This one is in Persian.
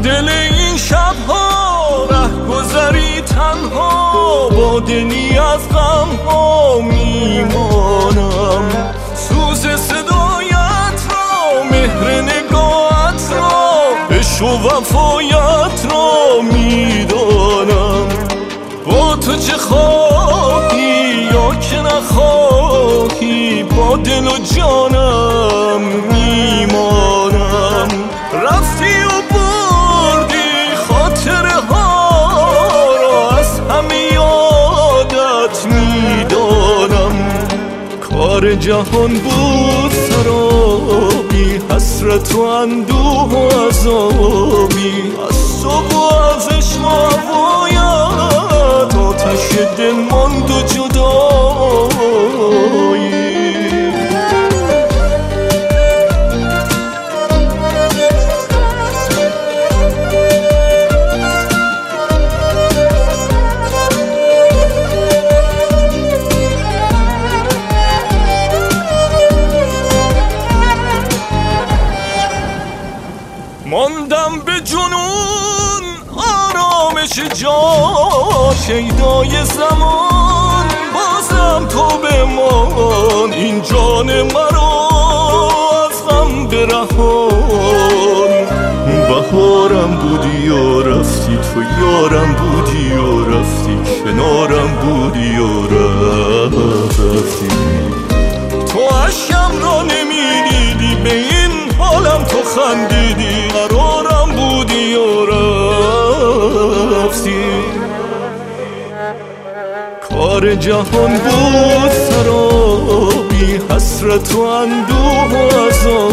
دل این شبها رهگذری تنها، با دلی از غمها میمانم. سوز صدایت را، مهر نگاهت را، عشق و وفایت را میدانم. با تو چه خواهی یا که نخواهی، با دل و جانم میمانم. رفتی و بردی خاطره ها را، از همه یادت میدانم. کار جهان بود سرابی، حسرت و اندوه و عذابی. از صبح و از عشق و هوایت، آتش دل ماند و جدایی. ماندم به جنون آرامش جان، شیدای زمان بازم تو بمان. این جان مرا از غم برهان. بهارم بودی و رفتی، تو یارم بودی و رفتی، کنارم بودی و رفتی. تو اشکم را نمیدیدی، به این حالم تو خندیدی. قرارم بودی و رفتی. کار جهان بود سرابی، حسرت و اندوه و عذاب.